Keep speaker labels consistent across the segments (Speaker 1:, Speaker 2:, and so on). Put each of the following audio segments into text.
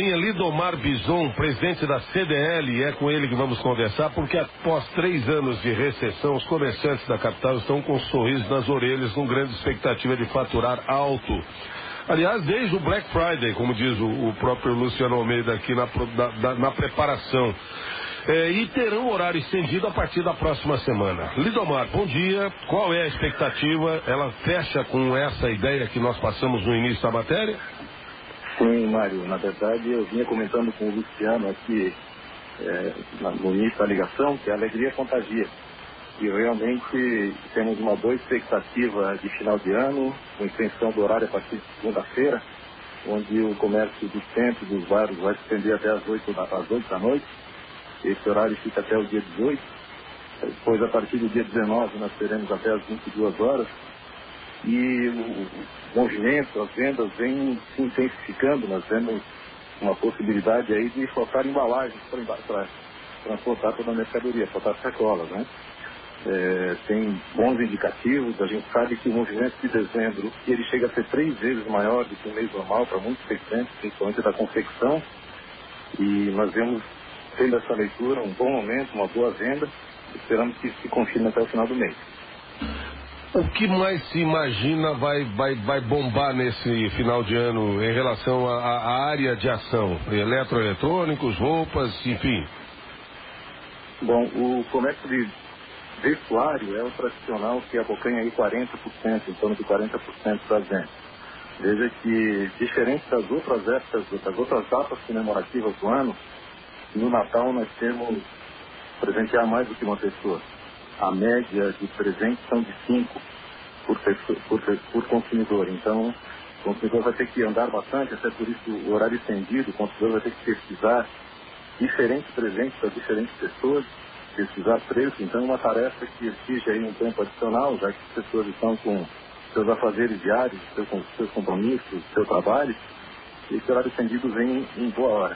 Speaker 1: Lidomar Bison, presidente da CDL, é com ele que vamos conversar, porque após 3 anos de recessão, os comerciantes da capital estão com um sorriso nas orelhas, com grande expectativa de faturar alto. Aliás, desde o Black Friday, como diz o próprio Luciano Almeida aqui na preparação. E terão horário estendido a partir da próxima semana. Lidomar, bom dia. Qual é a expectativa? Ela fecha com essa ideia que nós passamos no início da matéria?
Speaker 2: Sim, Mário. Na verdade, eu vinha comentando com o Luciano aqui no início da ligação que a alegria contagia. E realmente temos uma boa expectativa de final de ano, com extensão do horário a partir de segunda-feira, onde o comércio do centro, dos bairros, vai se estender até às 8 da noite. Esse horário fica até o dia 18. Depois, a partir do dia 19, nós teremos até às 22 horas. E o movimento, as vendas vêm se intensificando. Nós temos uma possibilidade aí de faltar embalagens para transportar toda a mercadoria, faltar sacolas, né? Tem bons indicativos. A gente sabe que o movimento de dezembro, ele chega a ser 3 vezes maior do que o mês normal para muitos segmentos, principalmente da confecção. E nós vemos, tendo essa leitura, um bom momento, uma boa venda. Esperamos que se confirme até o final do mês.
Speaker 1: O que mais se imagina vai bombar nesse final de ano em relação à área de ação? Eletroeletrônicos, roupas, enfim.
Speaker 2: Bom, o comércio de vestuário é o tradicional que abocanha aí 40%, em torno de 40% das vendas. Veja que, diferente das outras épocas, das outras datas comemorativas do ano, no Natal nós temos presentear mais do que uma pessoa. A média de presentes são de 5 por consumidor. Então, o consumidor vai ter que andar bastante, até por isso o horário estendido, o consumidor vai ter que pesquisar diferentes presentes para diferentes pessoas, pesquisar preço. Então, é uma tarefa que exige aí um tempo adicional, já que as pessoas estão com seus afazeres diários, seus compromissos, seu trabalho, e esse horário estendido vem em boa hora.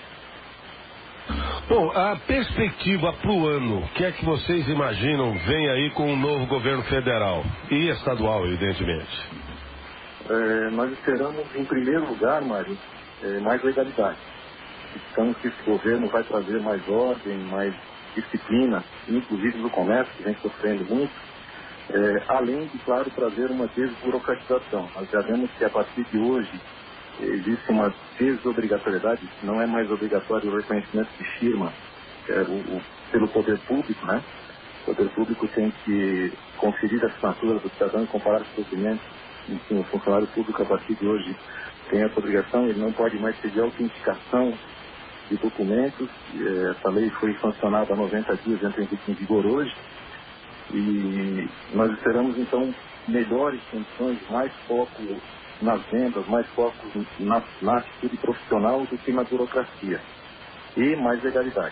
Speaker 1: Bom, a perspectiva para o ano, o que é que vocês imaginam vem aí com o novo governo federal e estadual, evidentemente?
Speaker 2: Nós esperamos, em primeiro lugar, Mário, mais legalidade. Esperamos que esse governo vai trazer mais ordem, mais disciplina, inclusive no comércio, que vem sofrendo muito, além de, claro, trazer uma desburocratização. Nós já vemos que a partir de hoje existe uma desobrigatoriedade, não é mais obrigatório o reconhecimento de firma pelo poder público, né? O poder público tem que conferir a assinatura do cidadão e comparar os documentos. Enfim, o funcionário público, a partir de hoje, tem essa obrigação, ele não pode mais pedir autenticação de documentos. Essa lei foi sancionada há 90 dias, entra em vigor hoje. E nós esperamos, então, melhores condições, mais foco nas vendas, mais foco na atitude profissional do que na burocracia. E mais legalidade.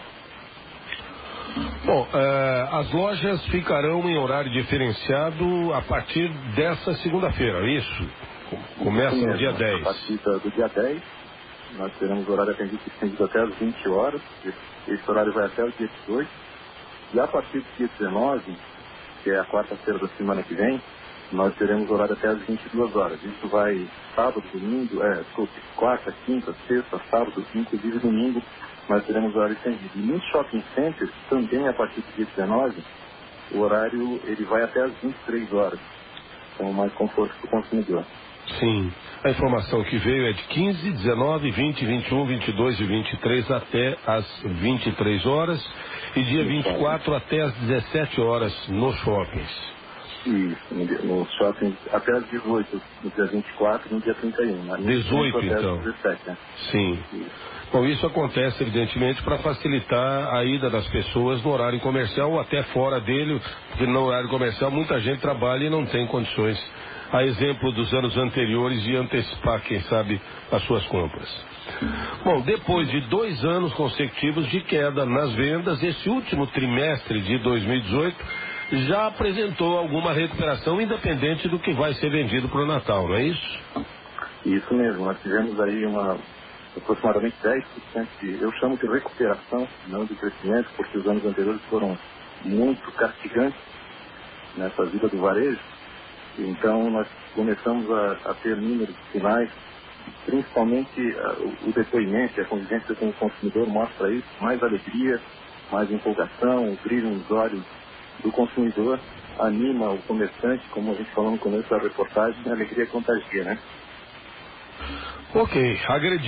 Speaker 1: Bom, as lojas ficarão em horário diferenciado a partir dessa segunda-feira, é isso? Começa no dia 10.
Speaker 2: A partir do dia 10, nós teremos horário atendido até às 20 horas. Esse horário vai até o dia 18. E a partir do dia 19, que é a quarta-feira da semana que vem, nós teremos horário até às 22 horas. Isso vai sábado, domingo, quarta, quinta, sexta, sábado, inclusive domingo, nós teremos horário estendido. E nos shopping centers, também a partir do dia 19, o horário ele vai até às 23 horas. Então, mais conforto para o consumidor.
Speaker 1: Sim. A informação que veio é de 15, 19, 20, 21, 22 e 23 até às 23 horas e dia 24 até às 17 horas nos shoppings.
Speaker 2: Isso, nos shoppings até às 18, no dia 24 e no dia 31. Né?
Speaker 1: 18,
Speaker 2: até
Speaker 1: então.
Speaker 2: Às 17, né?
Speaker 1: Sim. Isso. Bom, isso acontece, evidentemente, para facilitar a ida das pessoas no horário comercial ou até fora dele, porque no horário comercial muita gente trabalha e não tem condições, a exemplo dos anos anteriores, de antecipar, quem sabe, as suas compras. Bom, depois de 2 anos consecutivos de queda nas vendas, esse último trimestre de 2018 já apresentou alguma recuperação, independente do que vai ser vendido para o Natal, não é isso?
Speaker 2: Isso mesmo, nós tivemos aí aproximadamente 10% eu chamo de recuperação, não de crescimento, porque os anos anteriores foram muito castigantes nessa vida do varejo. Então nós começamos a ter números finais principalmente o depoimento e a convivência com o consumidor mostra isso, mais alegria, mais empolgação, o brilho nos olhos do consumidor anima o comerciante, como a gente falou no começo da reportagem, a alegria contagia, né?
Speaker 1: Ok,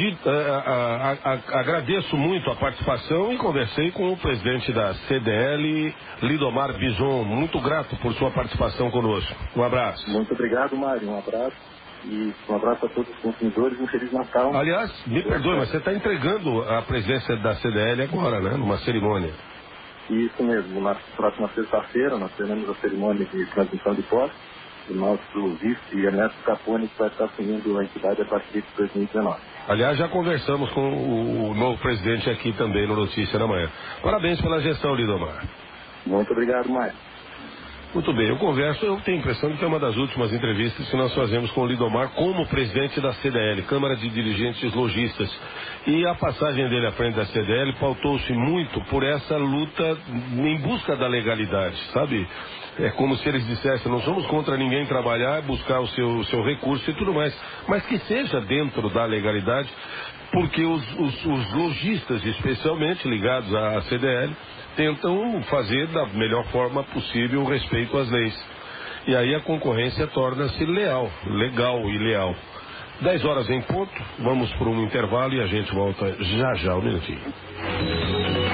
Speaker 1: agradeço muito a participação e conversei com o presidente da CDL, Lidomar Bison. Muito grato por sua participação conosco. Um abraço.
Speaker 2: Muito obrigado, Mário. Um abraço. E um abraço a todos os consumidores e um Feliz Natal.
Speaker 1: Aliás, me perdoe, mas você está entregando a presença da CDL agora, né? Numa cerimônia.
Speaker 2: Isso mesmo. Na próxima sexta-feira nós teremos a cerimônia de transmissão de posse. O nosso vice, Ernesto Capone, vai estar assumindo a entidade a partir de 2019.
Speaker 1: Aliás, já conversamos com o novo presidente aqui também no Notícia da Manhã. Parabéns pela gestão, Lidomar.
Speaker 2: Muito obrigado, Mário.
Speaker 1: Muito bem, eu tenho a impressão de que é uma das últimas entrevistas que nós fazemos com o Lidomar como presidente da CDL, Câmara de Dirigentes Lojistas. E a passagem dele à frente da CDL pautou-se muito por essa luta em busca da legalidade, sabe? É como se eles dissessem, não somos contra ninguém trabalhar, buscar o seu recurso e tudo mais, mas que seja dentro da legalidade, porque os lojistas, especialmente ligados à CDL, tentam fazer da melhor forma possível o respeito às leis. E aí a concorrência torna-se legal e leal. 10 horas em ponto, vamos para um intervalo e a gente volta já um minutinho.